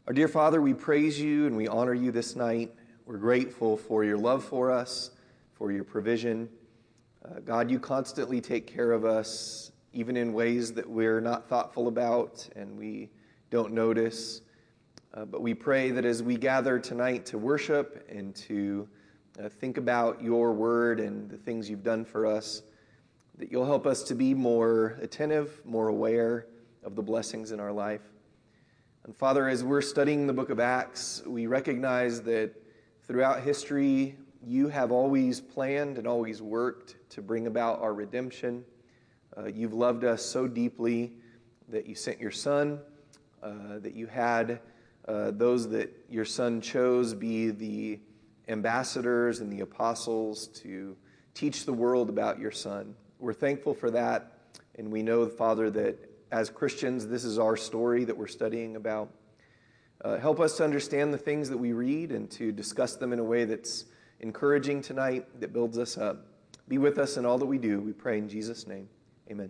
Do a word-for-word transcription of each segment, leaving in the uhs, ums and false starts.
Our dear Father, we praise you and we honor you this night. We're grateful for your love for us, for your provision. Uh, God, you constantly take care of us, even in ways that we're not thoughtful about and we don't notice. Uh, but we pray that as we gather tonight to worship and to uh, think about your word and the things you've done for us, that you'll help us to be more attentive, more aware of the blessings in our life. And Father, as we're studying the book of Acts, we recognize that throughout history, you have always planned and always worked to bring about our redemption. Uh, you've loved us so deeply that you sent your Son, uh, that you had uh, those that your Son chose be the ambassadors and the apostles to teach the world about your Son. We're thankful for that, and we know, Father, that as Christians, this is our story that we're studying about. Uh, help us to understand the things that we read and to discuss them in a way that's encouraging tonight, that builds us up. Be with us in all that we do. We pray in Jesus' name. Amen.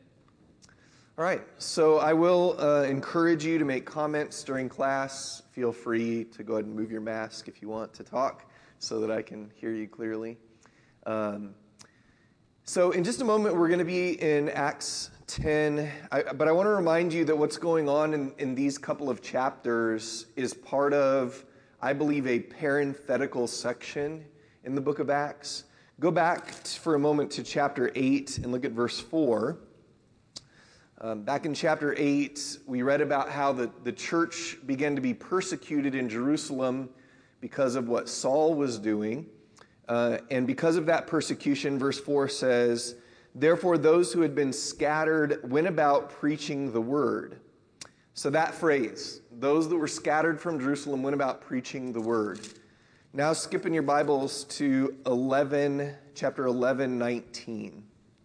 All right, so I will uh, encourage you to make comments during class. Feel free to go ahead and move your mask if you want to talk so that I can hear you clearly. Um, so in just a moment, we're going to be in Acts ten, I, but I want to remind you that what's going on in, in these couple of chapters is part of, I believe, a parenthetical section in the book of Acts. Go back t- for a moment to chapter eight and look at verse four. Um, back in chapter eight, we read about how the, the church began to be persecuted in Jerusalem because of what Saul was doing. Uh, and because of that persecution, verse four says, "Therefore, those who had been scattered went about preaching the word." So that phrase, those that were scattered from Jerusalem went about preaching the word. Now skip in your Bibles to eleven, chapter eleven, nineteen.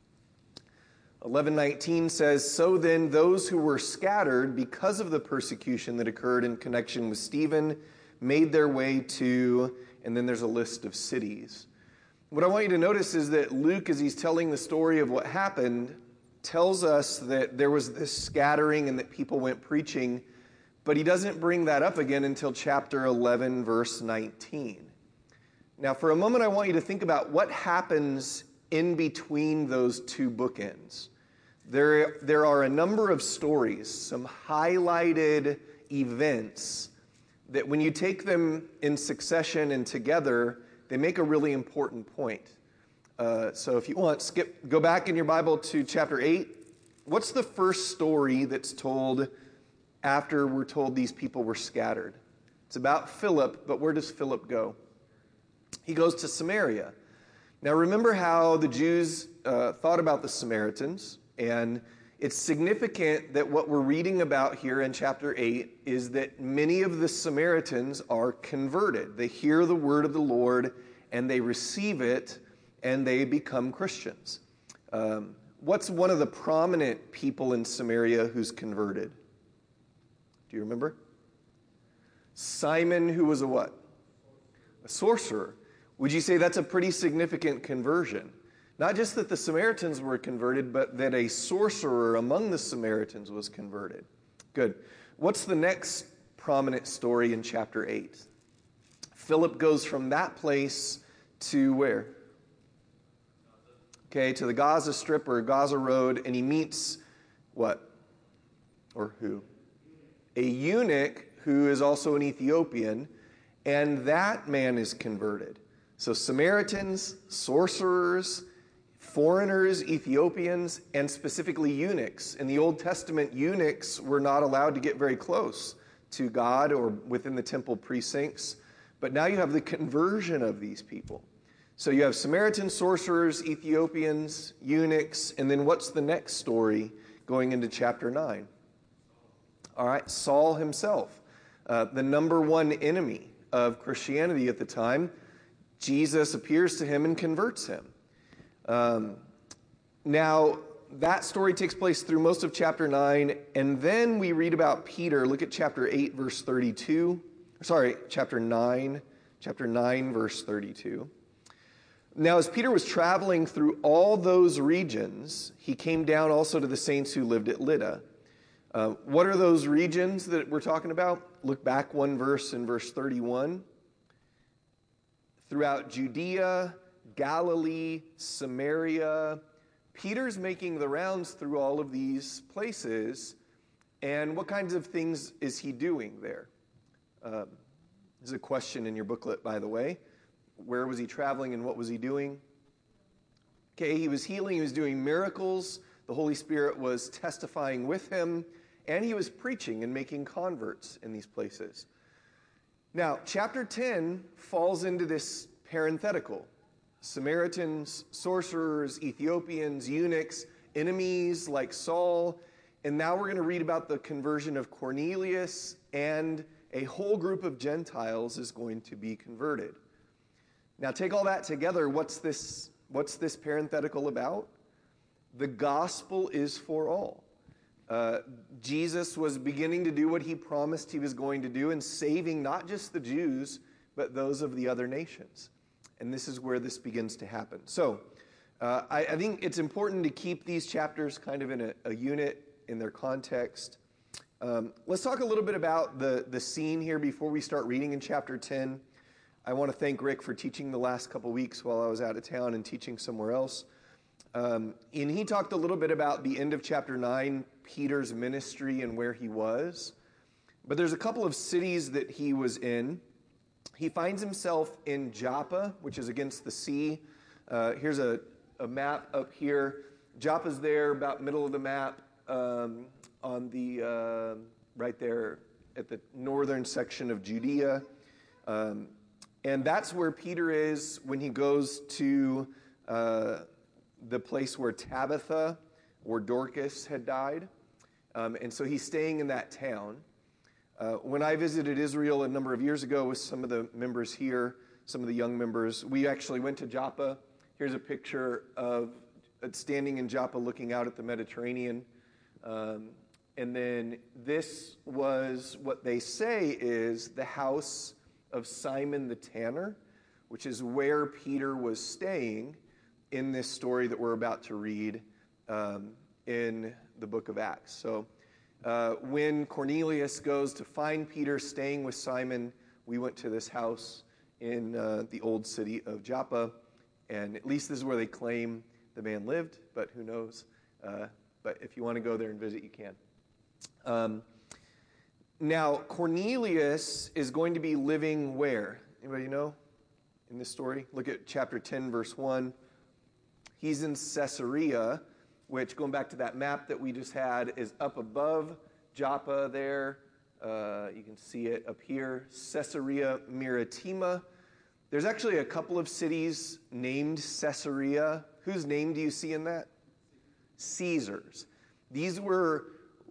eleven nineteen says, "So then those who were scattered because of the persecution that occurred in connection with Stephen made their way to," and then there's a list of cities. What I want you to notice is that Luke, as he's telling the story of what happened, tells us that there was this scattering and that people went preaching, but he doesn't bring that up again until chapter eleven, verse nineteen. Now, for a moment, I want you to think about what happens in between those two bookends. There, there are a number of stories, some highlighted events, that when you take them in succession and together, they make a really important point. Uh, so if you want, skip, go back in your Bible to chapter eight. What's the first story that's told after we're told these people were scattered? It's about Philip, but where does Philip go? He goes to Samaria. Now remember how the Jews uh, thought about the Samaritans, and it's significant that what we're reading about here in chapter eight is that many of the Samaritans are converted. They hear the word of the Lord and they receive it and they become Christians. Um, what's one of the prominent people in Samaria who's converted? Do you remember? Simon, who was a what? A sorcerer. Would you say that's a pretty significant conversion? Not just that the Samaritans were converted, but that a sorcerer among the Samaritans was converted. Good. What's the next prominent story in chapter eight? Philip goes from that place to where? Okay, to the Gaza Strip or Gaza Road, and he meets what? Or who? A eunuch who is also an Ethiopian, and that man is converted. So Samaritans, sorcerers, foreigners, Ethiopians, and specifically eunuchs. In the Old Testament, eunuchs were not allowed to get very close to God or within the temple precincts. But now you have the conversion of these people. So you have Samaritans, sorcerers, Ethiopians, eunuchs, and then what's the next story going into chapter nine? All right, Saul himself, uh, the number one enemy of Christianity at the time. Jesus appears to him and converts him. Um, now, that story takes place through most of chapter nine, and then we read about Peter. Look at chapter eight, verse thirty-two. Sorry, chapter nine, chapter nine, verse thirty-two. Now, as Peter was traveling through all those regions, he came down also to the saints who lived at Lydda. Uh, what are those regions that we're talking about? Look back one verse in verse thirty-one. Throughout Judea, Galilee, Samaria, Peter's making the rounds through all of these places. And what kinds of things is he doing there? Um, there's a question in your booklet, by the way. Where was he traveling and what was he doing? Okay, he was healing, he was doing miracles. The Holy Spirit was testifying with him, and he was preaching and making converts in these places. Now, chapter ten falls into this parenthetical. Samaritans, sorcerers, Ethiopians, eunuchs, enemies like Saul. And now we're going to read about the conversion of Cornelius, and a whole group of Gentiles is going to be converted. Now take all that together. What's this, what's this parenthetical about? The gospel is for all. Uh, Jesus was beginning to do what he promised he was going to do, and saving not just the Jews, but those of the other nations. And this is where this begins to happen. So uh, I, I think it's important to keep these chapters kind of in a, a unit in their context. Um, let's talk a little bit about the, the scene here before we start reading in chapter ten. I want to thank Rick for teaching the last couple weeks while I was out of town and teaching somewhere else. Um, and he talked a little bit about the end of chapter nine, Peter's ministry and where he was. But there's a couple of cities that he was in. He finds himself in Joppa, which is against the sea. Uh, here's a, a map up here. Joppa's there, about middle of the map, um, on the uh, right there at the northern section of Judea. Um, and that's where Peter is when he goes to uh, the place where Tabitha or Dorcas had died. Um, and so he's staying in that town. Uh, when I visited Israel a number of years ago with some of the members here, some of the young members, we actually went to Joppa. Here's a picture of standing in Joppa looking out at the Mediterranean. Um, and then this was what they say is the house of Simon the tanner, which is where Peter was staying in this story that we're about to read um, in the book of Acts. So uh, when Cornelius goes to find Peter staying with Simon, we went to this house in uh, the old city of Joppa, and at least this is where they claim the man lived, but who knows? Uh, but if you want to go there and visit, you can. Um, now, Cornelius is going to be living where? Anybody know in this story? Look at chapter ten, verse one. He's in Caesarea, which, going back to that map that we just had, is up above Joppa there. Uh, you can see it up here, Caesarea Maritima. There's actually a couple of cities named Caesarea. Whose name do you see in that? Caesar's. These were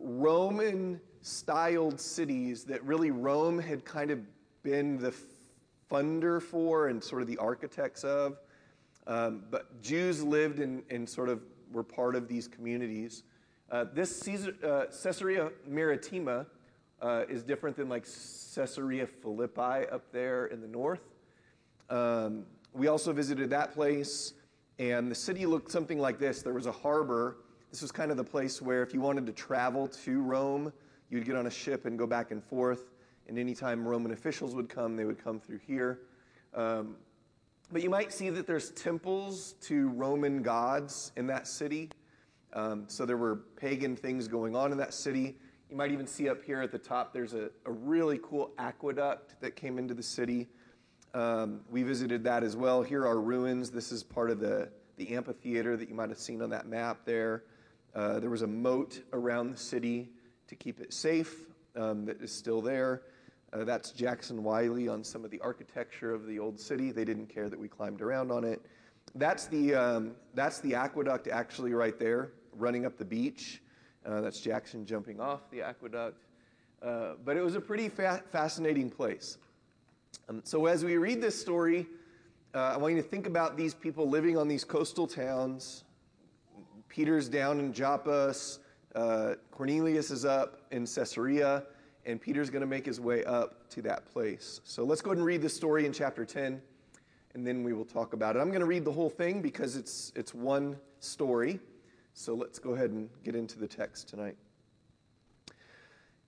Roman-styled cities that really Rome had kind of been the funder for and sort of the architects of. Um, but Jews lived in, in sort of were part of these communities. Uh, this Caesar, uh, Caesarea Maritima uh, is different than like Caesarea Philippi up there in the north. Um, we also visited that place, and the city looked something like this. There was a harbor. This was kind of the place where if you wanted to travel to Rome, you'd get on a ship and go back and forth. And anytime Roman officials would come, they would come through here. Um, but you might see that there's temples to Roman gods in that city. Um, so there were pagan things going on in that city. You might even see up here at the top, there's a, a really cool aqueduct that came into the city. Um, we visited that as well. Here are ruins. This is part of the, the amphitheater that you might have seen on that map there. Uh, there was a moat around the city to keep it safe um, that is still there. Uh, that's Jackson Wiley on some of the architecture of the old city. They didn't care that we climbed around on it. That's the, um, that's the aqueduct actually right there, running up the beach. Uh, that's Jackson jumping off the aqueduct. Uh, but it was a pretty fa- fascinating place. Um, so as we read this story, uh, I want you to think about these people living on these coastal towns. Peter's down in Joppa. Uh, Cornelius is up in Caesarea. And Peter's going to make his way up to that place. So let's go ahead and read this story in chapter ten, and then we will talk about it. I'm going to read the whole thing because it's it's one story. So let's go ahead and get into the text tonight.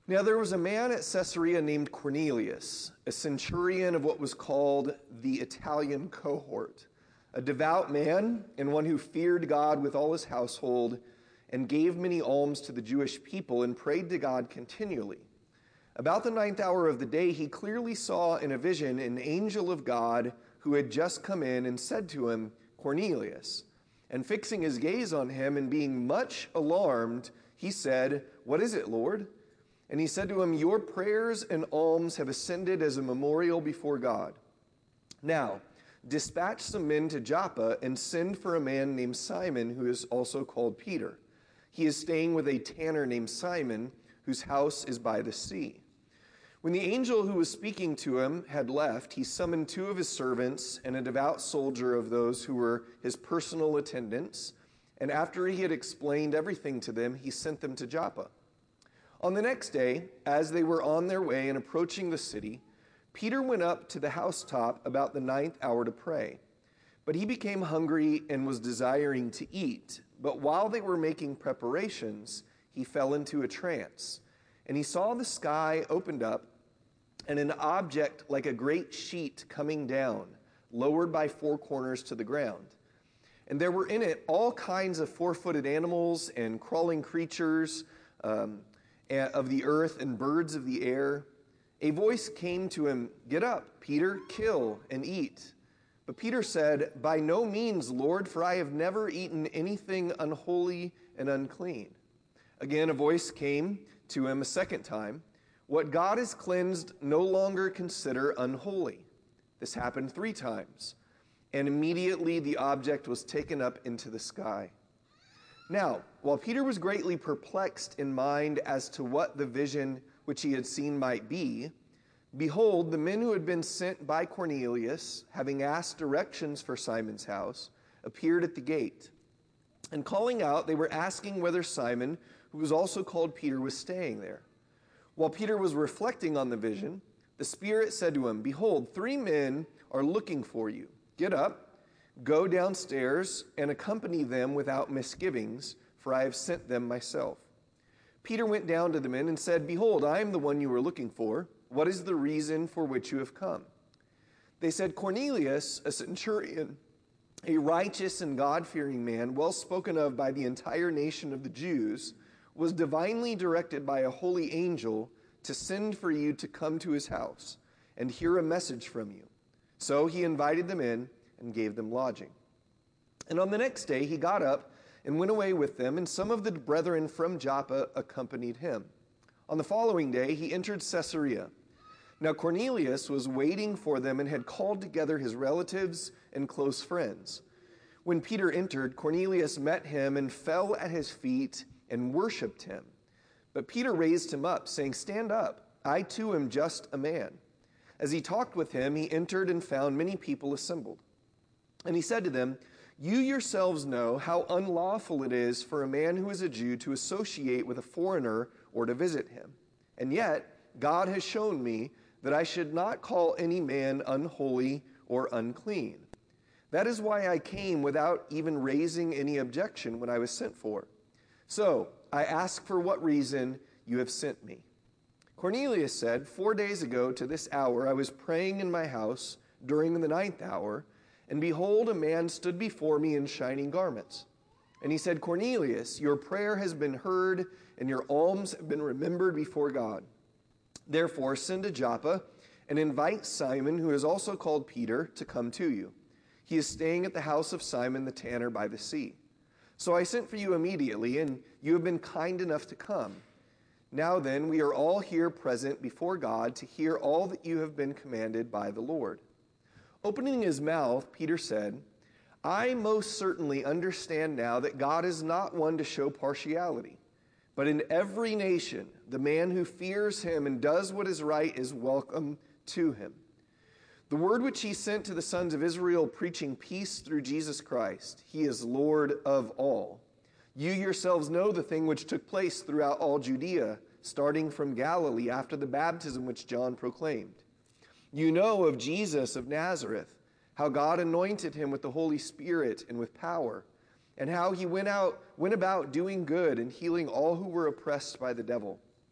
Now there was a man at Caesarea named Cornelius, a centurion of what was called the Italian cohort, a devout man and one who feared God with all his household and gave many alms to the Jewish people and prayed to God continually. About the ninth hour of the day, he clearly saw in a vision an angel of God who had just come in and said to him, Cornelius. And fixing his gaze on him and being much alarmed, he said, What is it, Lord? And he said to him, Your prayers and alms have ascended as a memorial before God. Now, dispatch some men to Joppa and send for a man named Simon, who is also called Peter. He is staying with a tanner named Simon, whose house is by the sea. When the angel who was speaking to him had left, he summoned two of his servants and a devout soldier of those who were his personal attendants. And after he had explained everything to them, he sent them to Joppa. On the next day, as they were on their way and approaching the city, Peter went up to the housetop about the ninth hour to pray. But he became hungry and was desiring to eat. But while they were making preparations, he fell into a trance. And he saw the sky opened up and an object like a great sheet coming down, lowered by four corners to the ground. And there were in it all kinds of four-footed animals and crawling creatures um, of the earth and birds of the air. A voice came to him, Get up, Peter, kill and eat. But Peter said, By no means, Lord, for I have never eaten anything unholy and unclean. Again, a voice came to him a second time, What God has cleansed, no longer consider unholy. This happened three times, and immediately the object was taken up into the sky. Now, while Peter was greatly perplexed in mind as to what the vision which he had seen might be, behold, the men who had been sent by Cornelius, having asked directions for Simon's house, appeared at the gate. And calling out, they were asking whether Simon, who was also called Peter, was staying there. While Peter was reflecting on the vision, the Spirit said to him, Behold, three men are looking for you. Get up, go downstairs, and accompany them without misgivings, for I have sent them myself. Peter went down to the men and said, Behold, I am the one you are looking for. What is the reason for which you have come? They said, Cornelius, a centurion, a righteous and God-fearing man, well spoken of by the entire nation of the Jews, was divinely directed by a holy angel to send for you to come to his house and hear a message from you. So he invited them in and gave them lodging. And on the next day he got up and went away with them, and some of the brethren from Joppa accompanied him. On the following day he entered Caesarea. Now Cornelius was waiting for them and had called together his relatives and close friends. When Peter entered, Cornelius met him and fell at his feet and worshipped him. But Peter raised him up, saying, Stand up, I too am just a man. As he talked with him, he entered and found many people assembled. And he said to them, You yourselves know how unlawful it is for a man who is a Jew to associate with a foreigner or to visit him. And yet God has shown me that I should not call any man unholy or unclean. That is why I came without even raising any objection when I was sent for. So I ask for what reason you have sent me. Cornelius said, Four days ago to this hour I was praying in my house during the ninth hour, and behold, a man stood before me in shining garments. And he said, Cornelius, your prayer has been heard, and your alms have been remembered before God. Therefore send to Joppa and invite Simon, who is also called Peter, to come to you. He is staying at the house of Simon the tanner by the sea. So I sent for you immediately, and you have been kind enough to come. Now then, we are all here present before God to hear all that you have been commanded by the Lord. Opening his mouth, Peter said, I most certainly understand now that God is not one to show partiality, but in every nation, the man who fears him and does what is right is welcome to him. The word which he sent to the sons of Israel, preaching peace through Jesus Christ, he is Lord of all. You yourselves know the thing which took place throughout all Judea, starting from Galilee after the baptism which John proclaimed. You know of Jesus of Nazareth, how God anointed him with the Holy Spirit and with power, and how he went out, went about doing good and healing all who were oppressed by the devil,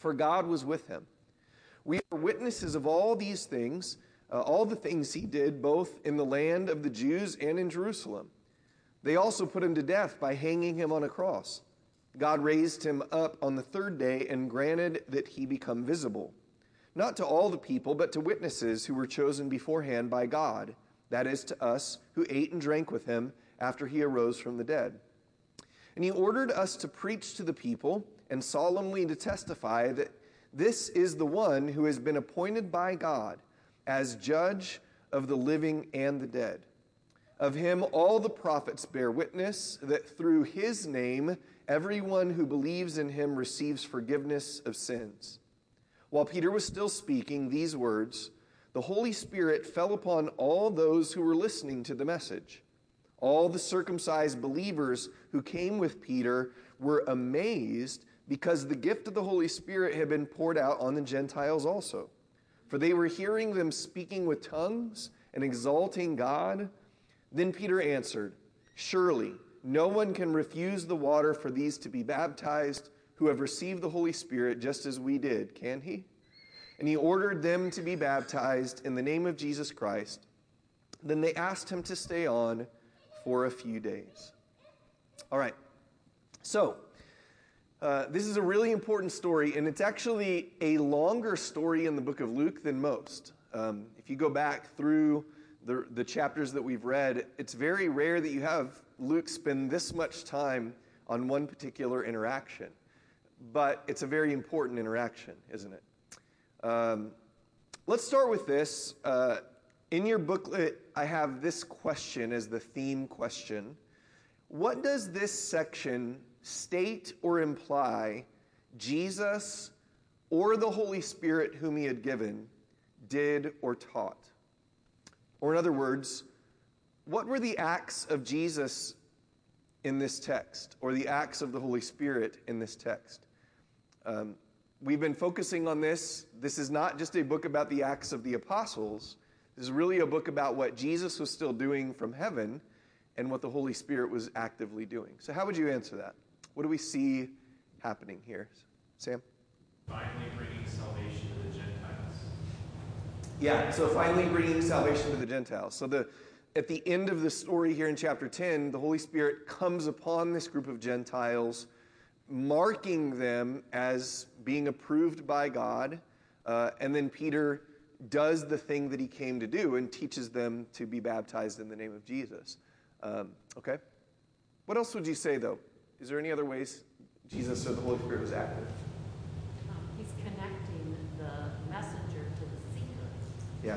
for God was with him. We are witnesses of all these things, uh, all the things he did, both in the land of the Jews and in Jerusalem. They also put him to death by hanging him on a cross. God raised him up on the third day and granted that he become visible, not to all the people, but to witnesses who were chosen beforehand by God, that is, to us who ate and drank with him after he arose from the dead. And he ordered us to preach to the people and solemnly to testify that this is the one who has been appointed by God as judge of the living and the dead. Of him all the prophets bear witness that through his name everyone who believes in him receives forgiveness of sins. While Peter was still speaking these words, the Holy Spirit fell upon all those who were listening to the message. All the circumcised believers who came with Peter were amazed because the gift of the Holy Spirit had been poured out on the Gentiles also. For they were hearing them speaking with tongues and exalting God. Then Peter answered, "Surely no one can refuse the water for these to be baptized who have received the Holy Spirit just as we did, can he?" And he ordered them to be baptized in the name of Jesus Christ. Then they asked him to stay on for a few days. All right, so uh, this is a really important story, and it's actually a longer story in the book of Luke than most. Um, if you go back through the, the chapters that we've read, it's very rare that you have Luke spend this much time on one particular interaction. But it's a very important interaction, isn't it? Um, let's start with this. Uh, in your booklet, I have this question as the theme question. What does this section state or imply Jesus or the Holy Spirit whom he had given did or taught? Or in other words, what were the acts of Jesus in this text, or the acts of the Holy Spirit in this text? Um, we've been focusing on this. This is not just a book about the acts of the apostles. This is really a book about what Jesus was still doing from heaven and what the Holy Spirit was actively doing. So how would you answer that? What do we see happening here? Sam? Finally bringing salvation to the Gentiles. Yeah, so finally bringing salvation to the Gentiles. So the at the end of the story here in chapter ten, the Holy Spirit comes upon this group of Gentiles, marking them as being approved by God, uh, and then Peter does the thing that he came to do and teaches them to be baptized in the name of Jesus. Um, okay? What else would you say, though? Is there any other ways Jesus or the Holy Spirit was active? Um, he's connecting the messenger to the seeker. Yeah.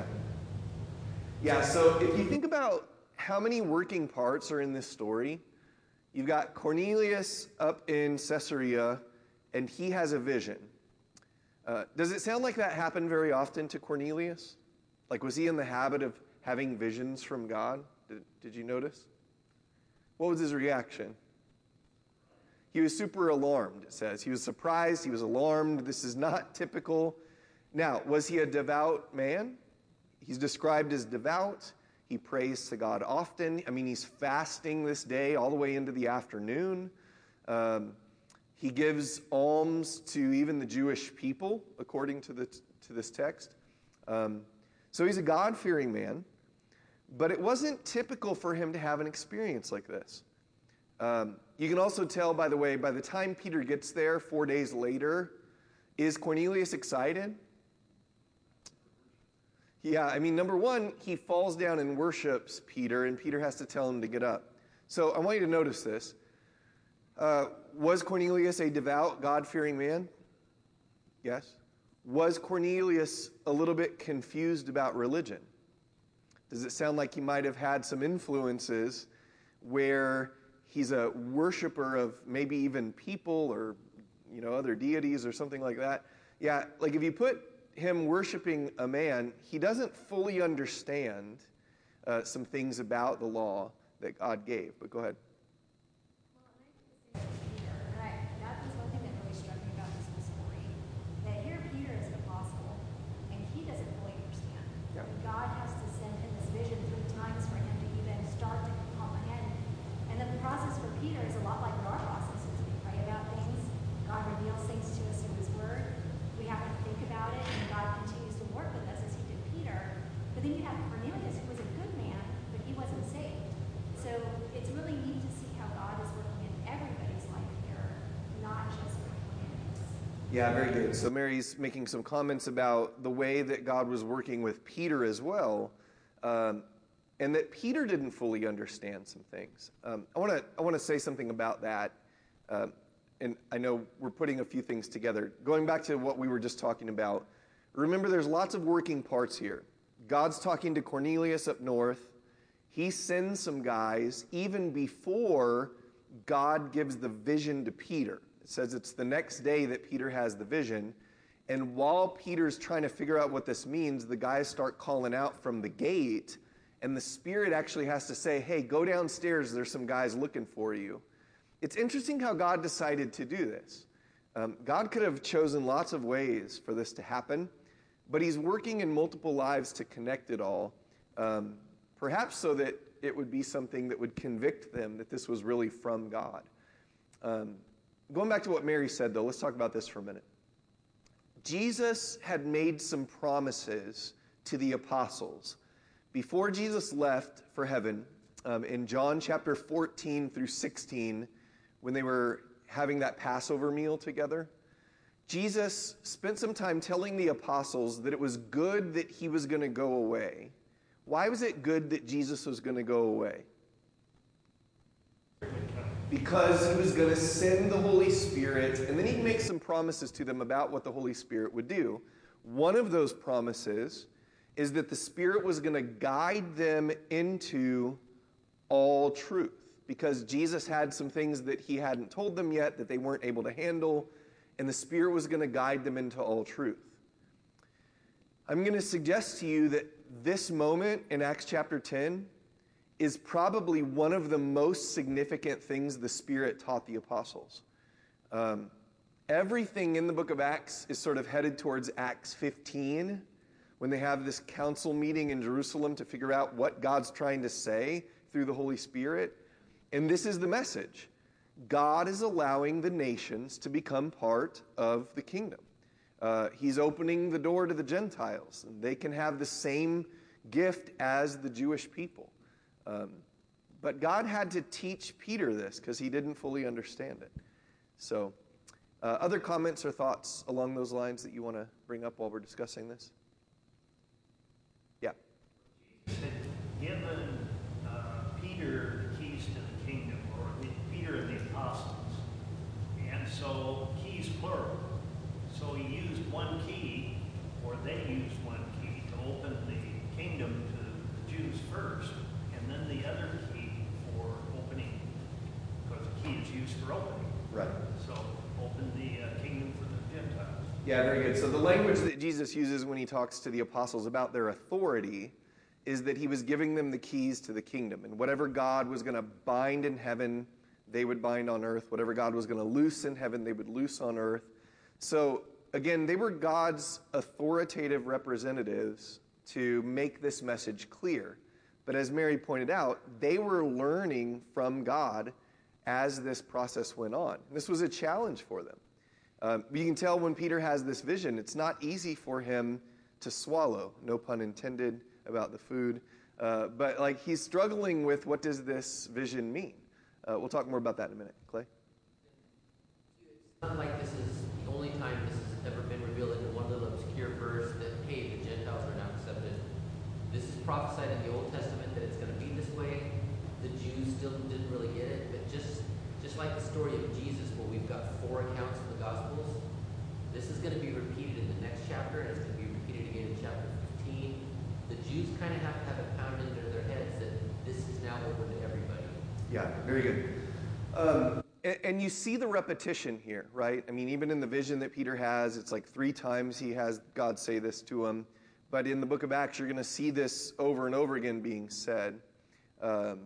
Yeah, so if you think about how many working parts are in this story, you've got Cornelius up in Caesarea, and he has a vision. Uh, does it sound like that happened very often to Cornelius? Like, was he in the habit of having visions from God? Did, did you notice? What was his reaction? He was super alarmed, it says. He was surprised. He was alarmed. This is not typical. Now, was he a devout man? He's described as devout. He prays to God often. I mean, he's fasting this day all the way into the afternoon. Um, he gives alms to even the Jewish people, according to, the, to this text. Um, so he's a God-fearing man. But it wasn't typical for him to have an experience like this. Um, you can also tell, by the way, by the time Peter gets there, four days later, is Cornelius excited? Yeah, I mean, number one, he falls down and worships Peter, and Peter has to tell him to get up. So I want you to notice this. Uh, was Cornelius a devout, God-fearing man? Yes. Was Cornelius a little bit confused about religion? Does it sound like he might have had some influences where he's a worshiper of maybe even people or, you know, other deities or something like that? Yeah, like if you put him worshiping a man, he doesn't fully understand uh, some things about the law that God gave. But go ahead. Well, and I think the same with Peter. And I, that was one thing that really struck me about this whole story. That here Peter is an apostle, and he doesn't fully understand. Yeah. And God has to send him this vision three times for him to even start to comprehend. And then the process for Peter is a lot like our process as we pray about things. God reveals things to us through his word. Yeah, very good. So Mary's making some comments about the way that God was working with Peter as well, um, and that Peter didn't fully understand some things. Um, I want to I want to say something about that, um, and I know we're putting a few things together. Going back to what we were just talking about, remember there's lots of working parts here. God's talking to Cornelius up north. He sends some guys even before God gives the vision to Peter. It says it's the next day that Peter has the vision. And while Peter's trying to figure out what this means, the guys start calling out from the gate. And the Spirit actually has to say, hey, go downstairs. There's some guys looking for you. It's interesting how God decided to do this. Um, God could have chosen lots of ways for this to happen, but he's working in multiple lives to connect it all, um, perhaps so that it would be something that would convict them that this was really from God. Um, going back to what Mary said, though, let's talk about this for a minute. Jesus had made some promises to the apostles. Before Jesus left for heaven, um, in John chapter fourteen through sixteen, when they were having that Passover meal together, Jesus spent some time telling the apostles that it was good that he was going to go away. Why was it good that Jesus was going to go away? Because he was going to send the Holy Spirit, and then he'd make some promises to them about what the Holy Spirit would do. One of those promises is that the Spirit was going to guide them into all truth, because Jesus had some things that he hadn't told them yet that they weren't able to handle, and the Spirit was going to guide them into all truth. I'm going to suggest to you that this moment in Acts chapter ten is probably one of the most significant things the Spirit taught the apostles. Um, everything in the book of Acts is sort of headed towards Acts fifteen, when they have this council meeting in Jerusalem to figure out what God's trying to say through the Holy Spirit. And this is the message. God is allowing the nations to become part of the kingdom. Uh, he's opening the door to the Gentiles, and they can have the same gift as the Jewish people. Um, but God had to teach Peter this because he didn't fully understand it. So, uh, other comments or thoughts along those lines that you want to bring up while we're discussing this? Yeah. Jesus had given uh, Peter the keys to the kingdom, or the, Peter and the apostles. And so, keys plural. So he used one key, or they used one key, to open the kingdom to the Jews first, and then the other key for opening, because the key is used for opening. Right. So open the uh, kingdom for the Gentiles. Yeah, very good. So the language that Jesus uses when he talks to the apostles about their authority is that he was giving them the keys to the kingdom. And whatever God was going to bind in heaven, they would bind on earth. Whatever God was going to loose in heaven, they would loose on earth. So, again, they were God's authoritative representatives to make this message clear. But as Mary pointed out, they were learning from God as this process went on. And this was a challenge for them. Um, you can tell when Peter has this vision, it's not easy for him to swallow. No pun intended about the food. Uh, but like he's struggling with, what does this vision mean? Uh, we'll talk more about that in a minute. Clay? It's not like this is the only time this has ever been revealed in one little obscure verse that, hey, the Gentiles are now accepted. This is prophesied in the Old Testament that it's going to be this way. The Jews still didn't really get it, but just just like the story of Jesus, where we've got four accounts in the Gospels, this is going to be repeated in the next chapter, and it's going to be repeated again in chapter fifteen. The Jews kind of have to have it pounded into their heads that this is now open to everybody. Yeah, very good. Um, and, and you see the repetition here, right? I mean, even in the vision that Peter has, it's like three times he has God say this to him. But in the book of Acts, you're going to see this over and over again being said. Um,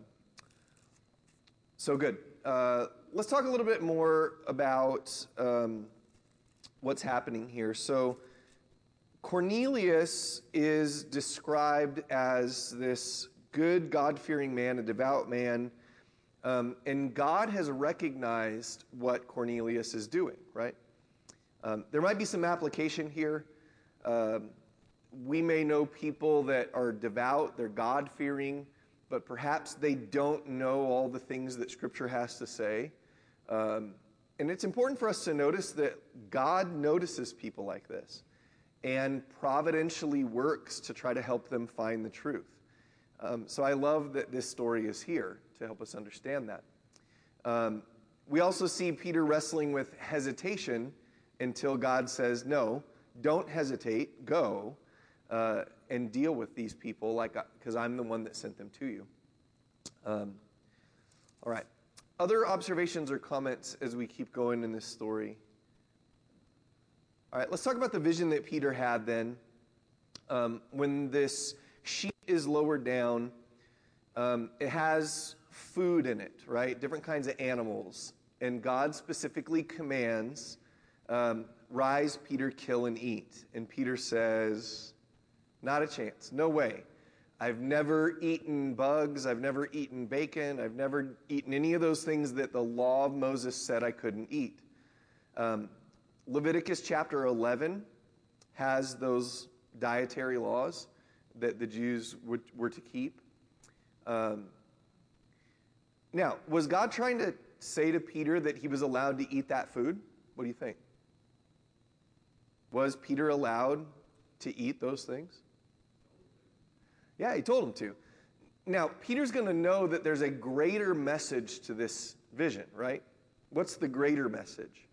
so good. Uh, let's talk a little bit more about um, what's happening here. So Cornelius is described as this good, God-fearing man, a devout man. Um, and God has recognized what Cornelius is doing, right? Um, there might be some application here. Um, we may know people that are devout, they're God-fearing, but perhaps they don't know all the things that Scripture has to say. Um, And it's important for us to notice that God notices people like this and providentially works to try to help them find the truth. Um, so I love that this story is here to help us understand that. Um, we also see Peter wrestling with hesitation until God says, no, don't hesitate, go uh, and deal with these people like because I'm the one that sent them to you. Um, all right. Other observations or comments as we keep going in this story? All right, let's talk about the vision that Peter had then. Um, when this sheet is lowered down, um, it has food in it, right? Different kinds of animals. And God specifically commands, um, rise, Peter, kill and eat. And Peter says, not a chance, no way. I've never eaten bugs, I've never eaten bacon, I've never eaten any of those things that the law of Moses said I couldn't eat. Um, Leviticus chapter eleven has those dietary laws that the Jews would, were to keep. Um, now, was God trying to say to Peter that he was allowed to eat that food? What do you think? Was Peter allowed to eat those things? Yeah, he told him to. Now, Peter's going to know that there's a greater message to this vision, right? What's the greater message?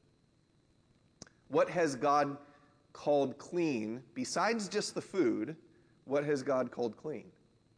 What has God called clean, besides just the food, what has God called clean?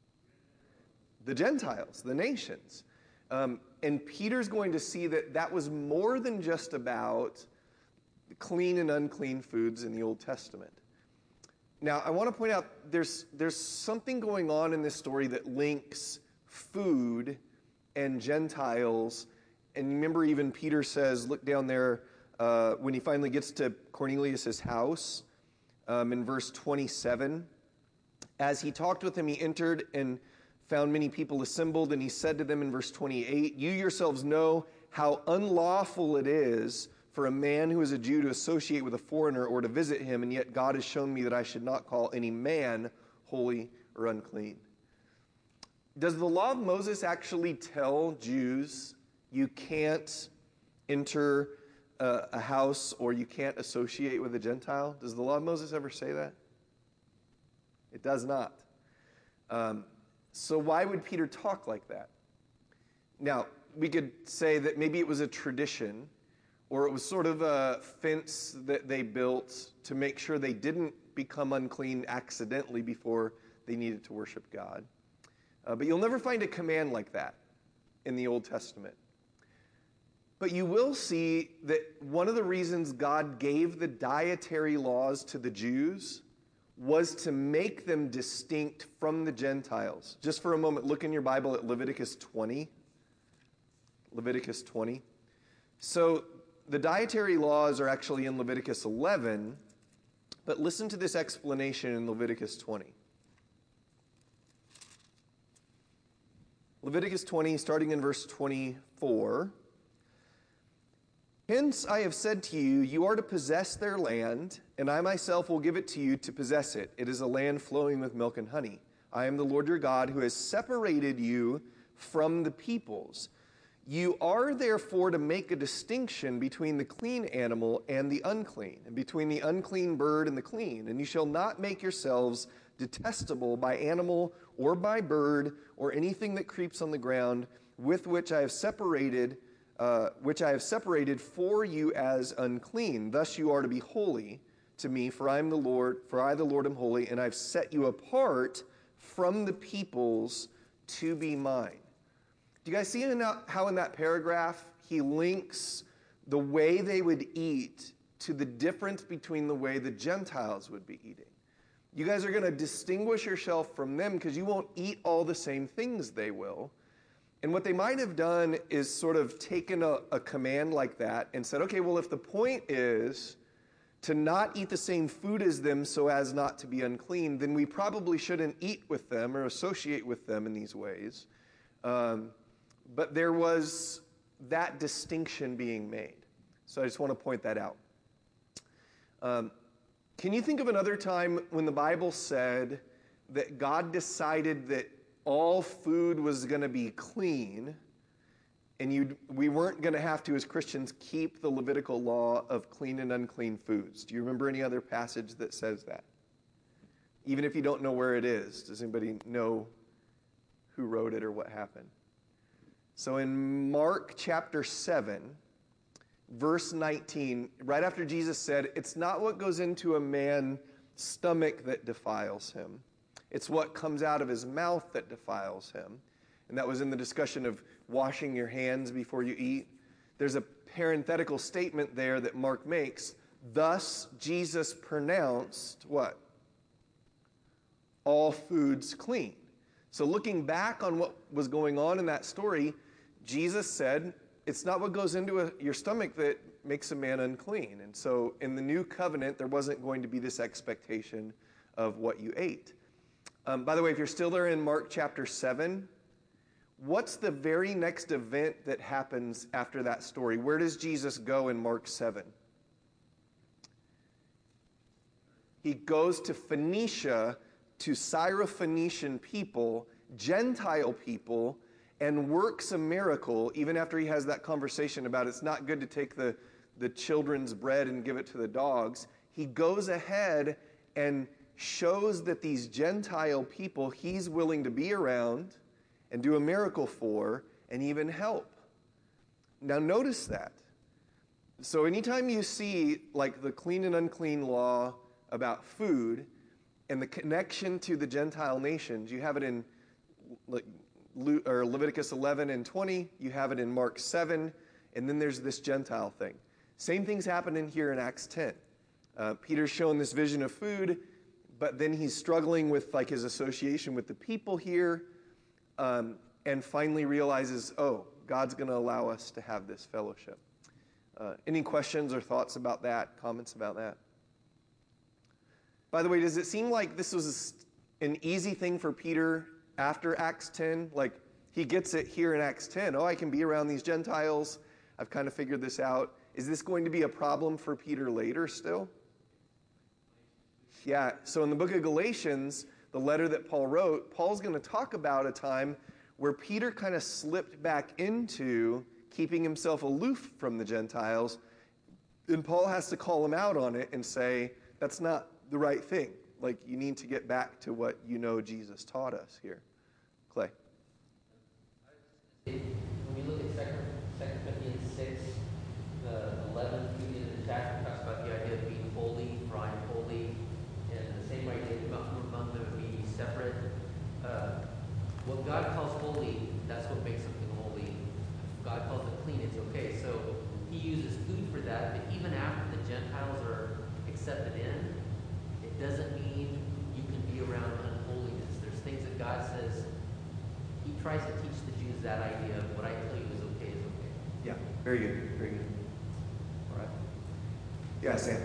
The Gentiles, the nations. Um, and Peter's going to see that that was more than just about clean and unclean foods in the Old Testament. Now, I want to point out there's there's something going on in this story that links food and Gentiles. And remember, even Peter says, look down there, uh, when he finally gets to Cornelius' house, um, in verse twenty-seven. As he talked with him, he entered and found many people assembled, and he said to them in verse twenty-eight, you yourselves know how unlawful it is for a man who is a Jew to associate with a foreigner or to visit him, and yet God has shown me that I should not call any man holy or unclean. Does the law of Moses actually tell Jews you can't enter a, a house or you can't associate with a Gentile? Does the law of Moses ever say that? It does not. Um, so why would Peter talk like that? Now, we could say that maybe it was a tradition, or it was sort of a fence that they built to make sure they didn't become unclean accidentally before they needed to worship God. Uh, but you'll never find a command like that in the Old Testament. But you will see that one of the reasons God gave the dietary laws to the Jews was to make them distinct from the Gentiles. Just for a moment, look in your Bible at Leviticus twenty. Leviticus twenty. So the dietary laws are actually in Leviticus eleven, but listen to this explanation in Leviticus twenty. Leviticus twenty, starting in verse twenty-four. Hence I have said to you, you are to possess their land, and I myself will give it to you to possess it. It is a land flowing with milk and honey. I am the Lord your God who has separated you from the peoples. You are therefore to make a distinction between the clean animal and the unclean, and between the unclean bird and the clean. And you shall not make yourselves detestable by animal or by bird or anything that creeps on the ground, with which I have separated, uh, which I have separated for you as unclean. Thus you are to be holy to me, for I am the Lord, for I the Lord am holy, and I've set you apart from the peoples to be mine. Do you guys see how in that paragraph he links the way they would eat to the difference between the way the Gentiles would be eating? You guys are going to distinguish yourself from them because you won't eat all the same things they will. And what they might have done is sort of taken a, a command like that and said, okay, well, if the point is to not eat the same food as them so as not to be unclean, then we probably shouldn't eat with them or associate with them in these ways. Um, But there was that distinction being made. So I just want to point that out. Um, can you think of another time when the Bible said that God decided that all food was going to be clean, and you we weren't going to have to, as Christians, keep the Levitical law of clean and unclean foods. Do you remember any other passage that says that? Even if you don't know where it is, does anybody know who wrote it or what happened? So in Mark chapter seven, verse nineteen, right after Jesus said, it's not what goes into a man's stomach that defiles him. It's what comes out of his mouth that defiles him. And that was in the discussion of washing your hands before you eat. There's a parenthetical statement there that Mark makes. Thus, Jesus pronounced what? All foods clean. So looking back on what was going on in that story, Jesus said, it's not what goes into a, your stomach that makes a man unclean. And so in the new covenant, there wasn't going to be this expectation of what you ate. Um, by the way, if you're still there in Mark chapter seven, what's the very next event that happens after that story? Where does Jesus go in Mark seven? He goes to Phoenicia, to Syrophoenician people, Gentile people, and works a miracle, even after he has that conversation about it's not good to take the, the children's bread and give it to the dogs. He goes ahead and shows that these Gentile people he's willing to be around and do a miracle for and even help. Now notice that. So anytime you see like the clean and unclean law about food and the connection to the Gentile nations, you have it in like, Le- or Leviticus eleven and twenty, you have it in Mark seven, and then there's this Gentile thing. Same thing's happening here in Acts ten. Uh, Peter's shown this vision of food, but then he's struggling with like his association with the people here, um, and finally realizes, oh, God's going to allow us to have this fellowship. Uh, any questions or thoughts about that, comments about that? By the way, does it seem like this was an easy thing for Peter after Acts ten? Like, he gets it here in Acts ten. Oh, I can be around these Gentiles. I've kind of figured this out. Is this going to be a problem for Peter later still? Yeah, so in the book of Galatians, the letter that Paul wrote, Paul's going to talk about a time where Peter kind of slipped back into keeping himself aloof from the Gentiles, and Paul has to call him out on it and say, that's not the right thing. Like, you need to get back to what you know Jesus taught us here. Clay. When we look at Second Corinthians six, the eleventh Union attachment talks about the idea of being holy, for I am holy, and the same idea among them of being separate. Uh, what God calls holy, that's what makes something holy. If God calls it clean, it's okay. So he uses food for that, but even after the Gentiles are accepted in, it doesn't mean you can be around unholiness. There's things that God says, he tries to teach the Jews that idea of what I tell you is okay is okay. Yeah, very good, very good. All right. Yeah, Sam.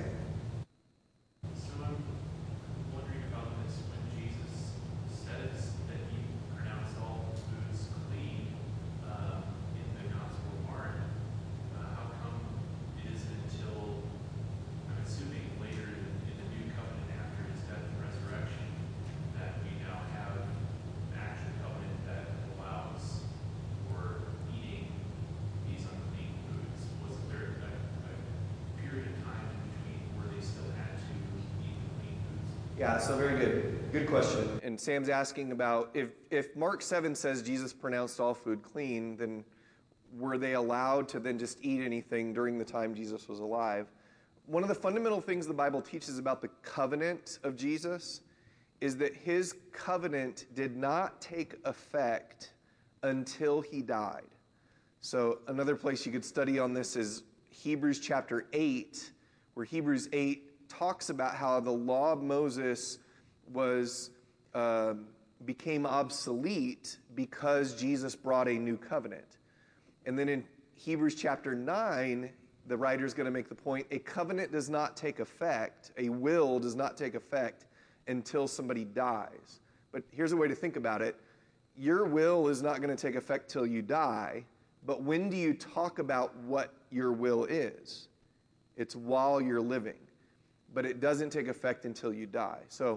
So I'm wondering about this when Jesus says that he pronounced all foods clean uh, in the Gospel of Mark. Uh, how come it isn't until, I'm assuming later in, in the New Covenant after his death and resurrection, that we now have an actual covenant that allows for eating these unclean foods? Was there a, a period of time in between where they still had to eat the clean foods? Yeah, so very good. Good question. And Sam's asking about if, if Mark seven says Jesus pronounced all food clean, then were they allowed to then just eat anything during the time Jesus was alive? One of the fundamental things the Bible teaches about the covenant of Jesus is that his covenant did not take effect until he died. So another place you could study on this is Hebrews chapter eight, where Hebrews eight talks about how the law of Moses was uh, became obsolete because Jesus brought a new covenant. And then in Hebrews chapter nine, the writer's going to make the point, a covenant does not take effect, a will does not take effect until somebody dies. But here's a way to think about it. Your will is not going to take effect till you die, but when do you talk about what your will is? It's while you're living, but it doesn't take effect until you die. So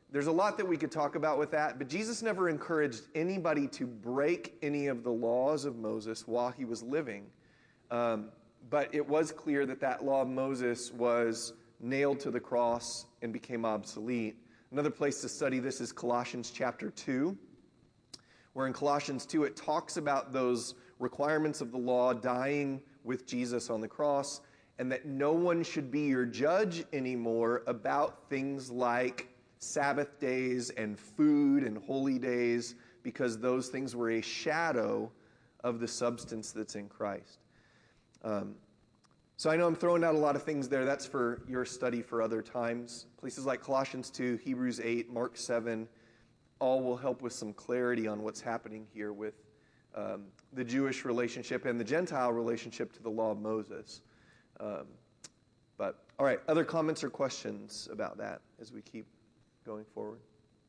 there's a lot that we could talk about with that, but Jesus never encouraged anybody to break any of the laws of Moses while he was living. Um, but it was clear that that law of Moses was nailed to the cross and became obsolete. Another place to study this is Colossians chapter two, where in Colossians two it talks about those requirements of the law dying with Jesus on the cross, and that no one should be your judge anymore about things like Sabbath days and food and holy days, because those things were a shadow of the substance that's in Christ. Um, so I know I'm throwing out a lot of things there. That's for your study for other times. Places like Colossians two, Hebrews eight, Mark seven, all will help with some clarity on what's happening here with um, the Jewish relationship and the Gentile relationship to the law of Moses. Um, but, all right, other comments or questions about that as we keep going forward?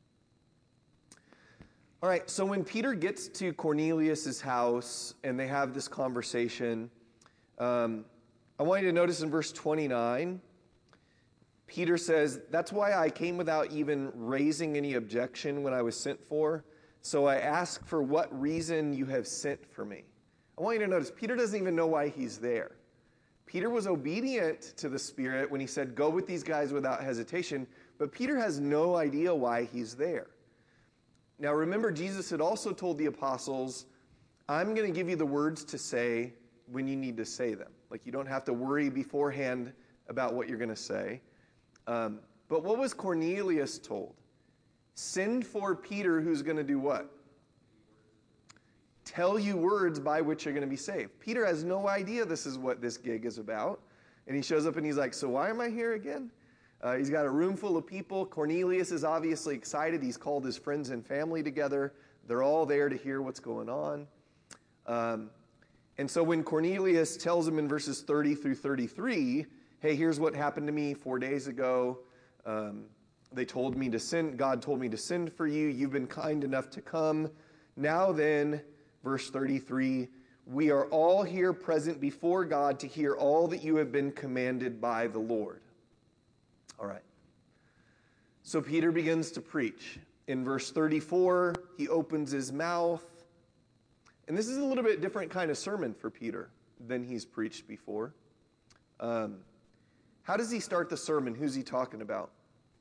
All right, so when Peter gets to Cornelius' house and they have this conversation, um, I want you to notice in verse twenty-nine, Peter says, "That's why I came without even raising any objection when I was sent for. So I ask for what reason you have sent for me." I want you to notice, Peter doesn't even know why he's there. Peter was obedient to the Spirit when he said, "Go with these guys without hesitation," but Peter has no idea why he's there. Now remember, Jesus had also told the apostles, "I'm going to give you the words to say when you need to say them." Like, you don't have to worry beforehand about what you're going to say. Um, but what was Cornelius told? Send for Peter, who's going to do what? Tell you words by which you're going to be saved. Peter has no idea this is what this gig is about. And he shows up and he's like, "So why am I here again?" Uh, he's got a room full of people. Cornelius is obviously excited. He's called his friends and family together. They're all there to hear what's going on. Um, and so when Cornelius tells him in verses thirty through thirty-three, "Hey, here's what happened to me four days ago. Um, they told me to send, God told me to send for you. You've been kind enough to come. Now then," verse thirty-three, "we are all here present before God to hear all that you have been commanded by the Lord." All right. So Peter begins to preach. In verse thirty-four, he opens his mouth. And this is a little bit different kind of sermon for Peter than he's preached before. Um, how does he start the sermon? Who's he talking about?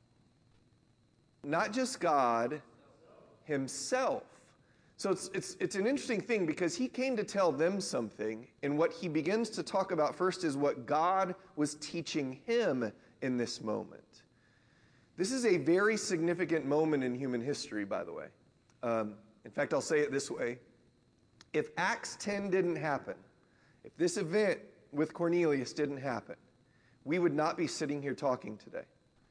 Not just God, himself. So it's, it's, it's an interesting thing because he came to tell them something, and what he begins to talk about first is what God was teaching him in this moment. This is a very significant moment in human history, by the way. Um, in fact, I'll say it this way. If Acts ten didn't happen, if this event with Cornelius didn't happen, we would not be sitting here talking today.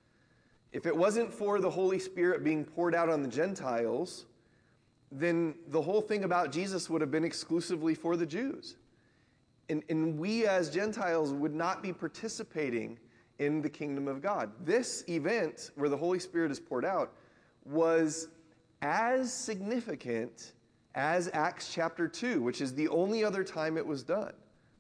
If it wasn't for the Holy Spirit being poured out on the Gentiles, then the whole thing about Jesus would have been exclusively for the Jews. And, and we as Gentiles would not be participating in the kingdom of God. This event where the Holy Spirit is poured out was as significant as Acts chapter two, which is the only other time it was done.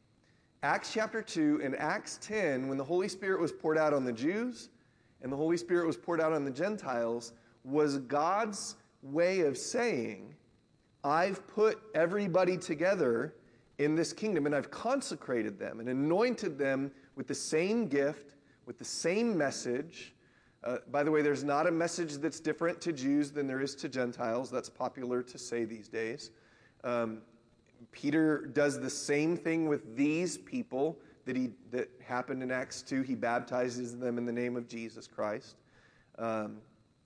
Acts chapter two and Acts ten, when the Holy Spirit was poured out on the Jews and the Holy Spirit was poured out on the Gentiles, was God's way of saying, "I've put everybody together in this kingdom and I've consecrated them and anointed them with the same gift, with the same message." Uh, by the way, there's not a message that's different to Jews than there is to Gentiles. That's popular to say these days. Um, Peter does the same thing with these people that he that happened in Acts two. He baptizes them in the name of Jesus Christ. Um,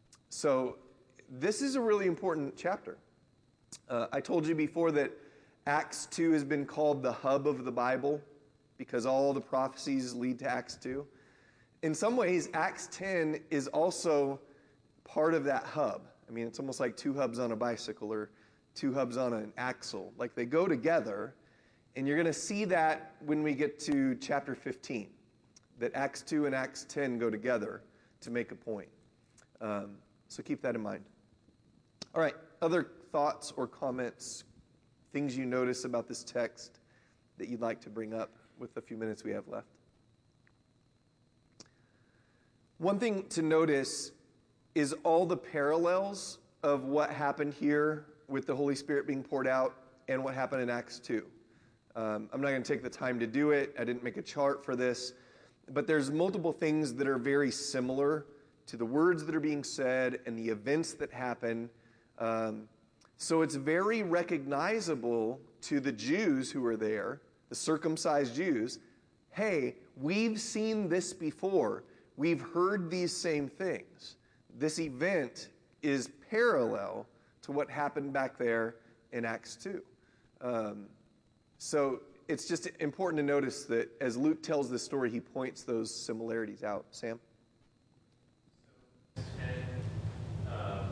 so this is a really important chapter. Uh, I told you before that Acts two has been called the hub of the Bible because all the prophecies lead to Acts two. In some ways, Acts ten is also part of that hub. I mean, it's almost like two hubs on a bicycle or two hubs on an axle. Like, they go together, and you're going to see that when we get to chapter fifteen, that Acts two and Acts ten go together to make a point. Um, so keep that in mind. All right, other thoughts or comments, things you notice about this text that you'd like to bring up with the few minutes we have left? One thing to notice is all the parallels of what happened here with the Holy Spirit being poured out and what happened in Acts two. Um, I'm not going to take the time to do it. I didn't make a chart for this. But there's multiple things that are very similar to the words that are being said and the events that happen. Um, so it's very recognizable to the Jews who are there, the circumcised Jews. Hey, we've seen this before. We've heard these same things. This event is parallel to what happened back there in Acts two. Um, so it's just important to notice that as Luke tells this story, he points those similarities out. Sam? ten, um,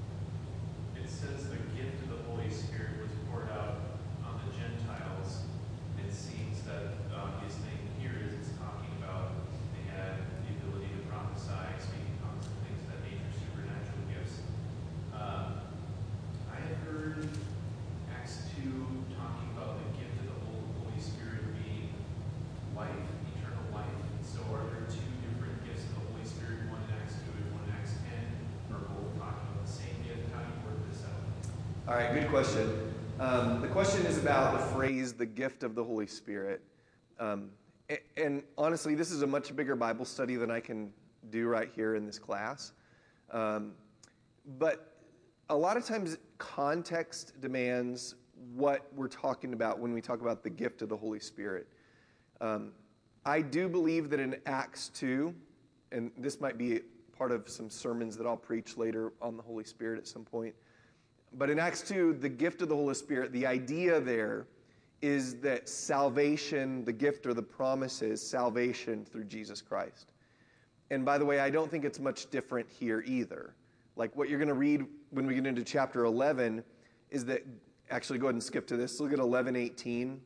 it says the gift of the Holy Spirit was poured out on the Gentiles. It seems that obviously here is it's talking about they had the ability to prophesy, speaking tongues, and things of that nature, supernatural gifts. Um, I have heard Acts two talking about the gift of the Holy Spirit being life, eternal life. So are there two different gifts of the Holy Spirit, one in Acts two and one in Acts ten, or both talking about the same gift? How do you work this out? All right, good question. Um, the question is about the phrase, the gift of the Holy Spirit. Um, and, and honestly, this is a much bigger Bible study than I can do right here in this class. Um, but a lot of times context demands what we're talking about when we talk about the gift of the Holy Spirit. Um, I do believe that in Acts two, and this might be part of some sermons that I'll preach later on the Holy Spirit at some point, but in Acts two, the gift of the Holy Spirit, the idea there is that salvation, the gift or the promise is salvation through Jesus Christ. And by the way, I don't think it's much different here either. Like what you're going to read when we get into chapter eleven is that, actually go ahead and skip to this. Look at eleven eighteen.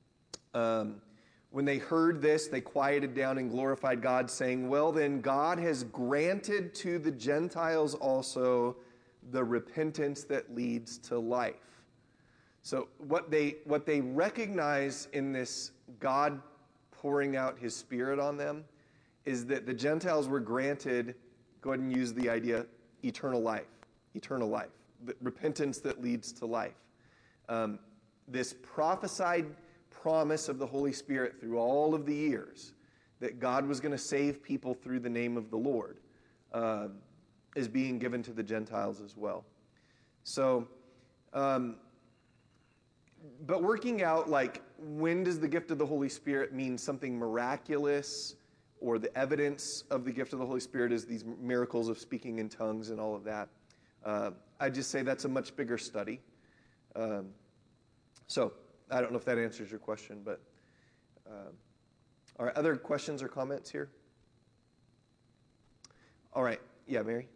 Um, when they heard this, they quieted down and glorified God, saying, well then, God has granted to the Gentiles also the repentance that leads to life. So what they what they recognize in this God pouring out his Spirit on them is that the Gentiles were granted, go ahead and use the idea, eternal life. Eternal life. The repentance that leads to life. Um, this prophesied promise of the Holy Spirit through all of the years that God was going to save people through the name of the Lord uh, is being given to the Gentiles as well. So, um, but working out like when does the gift of the Holy Spirit mean something miraculous, or the evidence of the gift of the Holy Spirit is these miracles of speaking in tongues and all of that. Uh, I just say that's a much bigger study. Um, so I don't know if that answers your question, but uh, are other questions or comments here? All right. Yeah, Mary?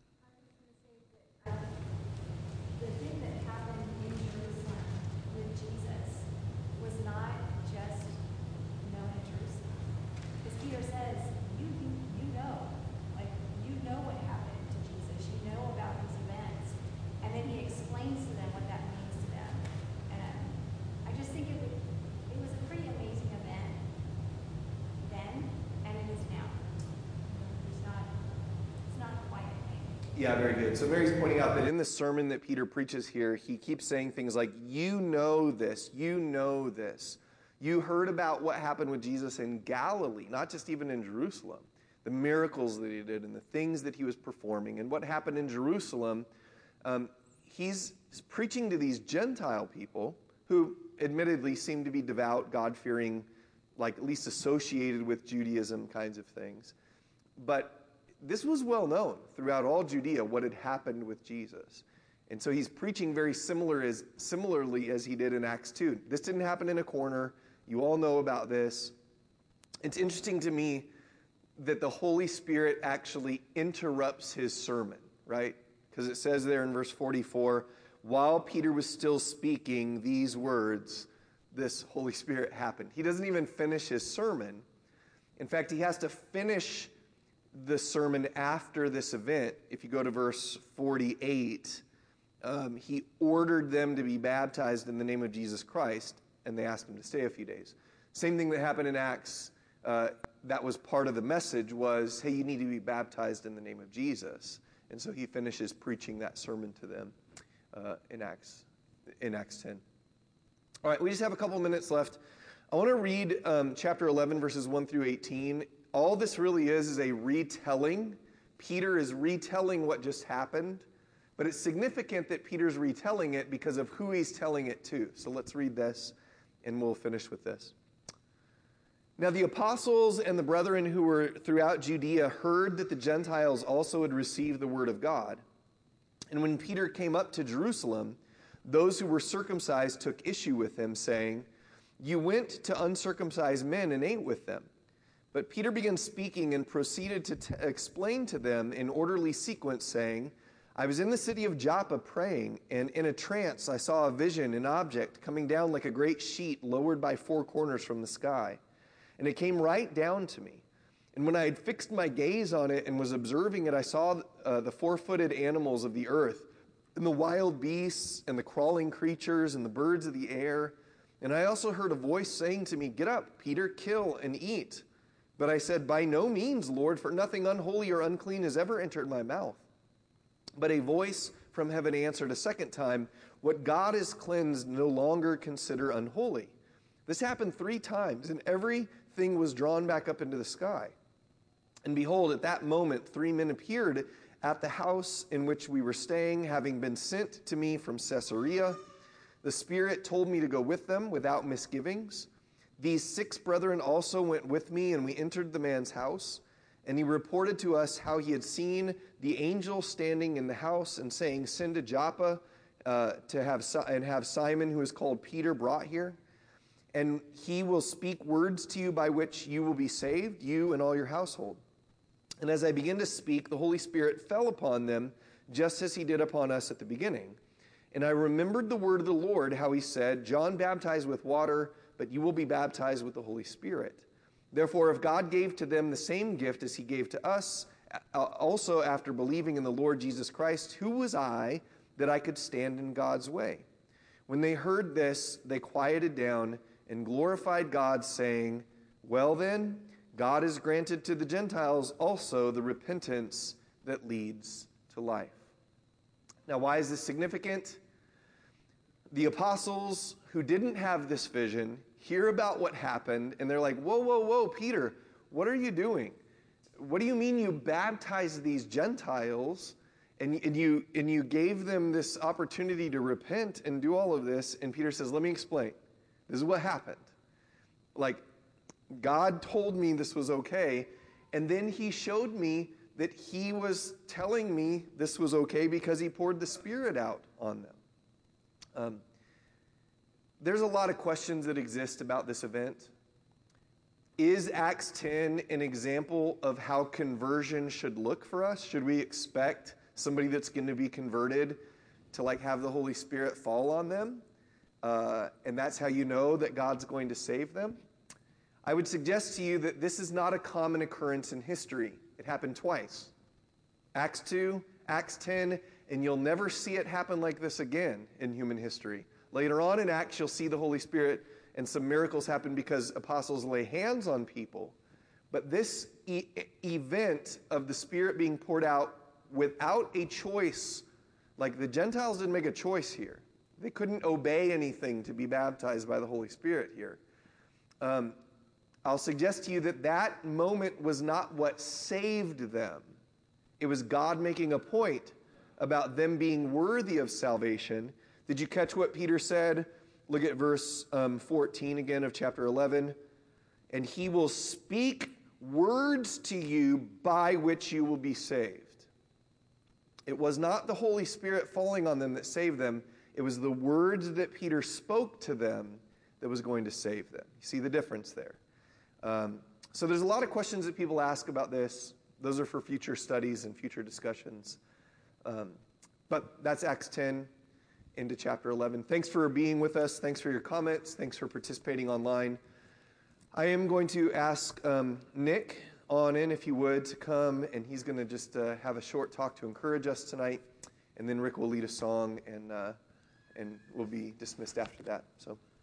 I was going to say that uh, the thing that happened in Jerusalem with Jesus was not just known in Jerusalem. Because Peter says, you, you, you know, like, you know what happened to Jesus. You know about these events. And then he explains to them what that means to them. And I just think it, would, it was a pretty amazing event then, and it is now. It's not, it's not a quiet thing. Yeah, very good. So Mary's pointing out that in the sermon that Peter preaches here, he keeps saying things like, you know this, you know this. You heard about what happened with Jesus in Galilee, not just even in Jerusalem. The miracles that he did and the things that he was performing and what happened in Jerusalem. Um, he's preaching to these Gentile people who admittedly seem to be devout, God-fearing, like at least associated with Judaism kinds of things. But this was well known throughout all Judea, what had happened with Jesus. And so he's preaching very similar as, similarly as he did in Acts two. This didn't happen in a corner. You all know about this. It's interesting to me that the Holy Spirit actually interrupts his sermon, right? Because it says there in verse forty-four, while Peter was still speaking these words, this Holy Spirit happened. He doesn't even finish his sermon. In fact, he has to finish the sermon after this event. If you go to verse forty-eight, um, he ordered them to be baptized in the name of Jesus Christ, and they asked him to stay a few days. Same thing that happened in Acts. Uh, that was part of the message was, hey, you need to be baptized in the name of Jesus. And And so he finishes preaching that sermon to them uh, in Acts in Acts ten. All right, we just have a couple minutes left. I want to read um, chapter eleven, verses one through eighteen. All this really is is a retelling. Peter is retelling what just happened, but it's significant that Peter's retelling it because of who he's telling it to. So let's read this, and we'll finish with this. Now the apostles and the brethren who were throughout Judea heard that the Gentiles also had received the word of God. And when Peter came up to Jerusalem, those who were circumcised took issue with him, saying, "You went to uncircumcised men and ate with them." But Peter began speaking and proceeded to t- explain to them in orderly sequence, saying, "I was in the city of Joppa praying, and in a trance I saw a vision, an object coming down like a great sheet lowered by four corners from the sky. And it came right down to me. And when I had fixed my gaze on it and was observing it, I saw uh, the four-footed animals of the earth, and the wild beasts, and the crawling creatures, and the birds of the air. And I also heard a voice saying to me, 'Get up, Peter, kill and eat.' But I said, 'By no means, Lord, for nothing unholy or unclean has ever entered my mouth.' But a voice from heaven answered a second time, 'What God has cleansed, no longer consider unholy.' This happened three times, and everything was drawn back up into the sky. And behold, at that moment, three men appeared at the house in which we were staying, having been sent to me from Caesarea. The Spirit told me to go with them without misgivings. These six brethren also went with me, and we entered the man's house. And he reported to us how he had seen the angel standing in the house and saying, 'Send to Joppa uh, to have and have Simon, who is called Peter, brought here. And he will speak words to you by which you will be saved, you and all your household.' And as I began to speak, the Holy Spirit fell upon them, just as he did upon us at the beginning. And I remembered the word of the Lord, how he said, 'John baptized with water, but you will be baptized with the Holy Spirit.' Therefore, if God gave to them the same gift as he gave to us, also after believing in the Lord Jesus Christ, who was I that I could stand in God's way?" When they heard this, they quieted down and glorified God, saying, "Well then, God has granted to the Gentiles also the repentance that leads to life." Now, why is this significant? The apostles who didn't have this vision hear about what happened, and they're like, whoa, whoa, whoa, Peter, what are you doing? What do you mean you baptized these Gentiles, and, and, you, and you gave them this opportunity to repent and do all of this? And Peter says, let me explain. This is what happened. Like, God told me this was okay, and then he showed me that he was telling me this was okay because he poured the Spirit out on them. Um, there's a lot of questions that exist about this event. Is Acts ten an example of how conversion should look for us? Should we expect somebody that's going to be converted to like have the Holy Spirit fall on them? Uh, and that's how you know that God's going to save them? I would suggest to you that this is not a common occurrence in history. It happened twice. Acts two, Acts ten, and you'll never see it happen like this again in human history. Later on in Acts, you'll see the Holy Spirit and some miracles happen because apostles lay hands on people. But this e- event of the Spirit being poured out without a choice, like the Gentiles didn't make a choice here. They couldn't obey anything to be baptized by the Holy Spirit here. Um, I'll suggest to you that that moment was not what saved them. It was God making a point about them being worthy of salvation. Did you catch what Peter said? Look at verse um, fourteen again of chapter eleven. "And he will speak words to you by which you will be saved." It was not the Holy Spirit falling on them that saved them. It was the words that Peter spoke to them that was going to save them. You see the difference there? Um, so there's a lot of questions that people ask about this. Those are for future studies and future discussions. Um, but that's Acts ten into chapter eleven. Thanks for being with us. Thanks for your comments. Thanks for participating online. I am going to ask um, Nick on in, if you would, to come, and he's going to just uh, have a short talk to encourage us tonight. And then Rick will lead a song, and uh, and we'll be dismissed after that. So.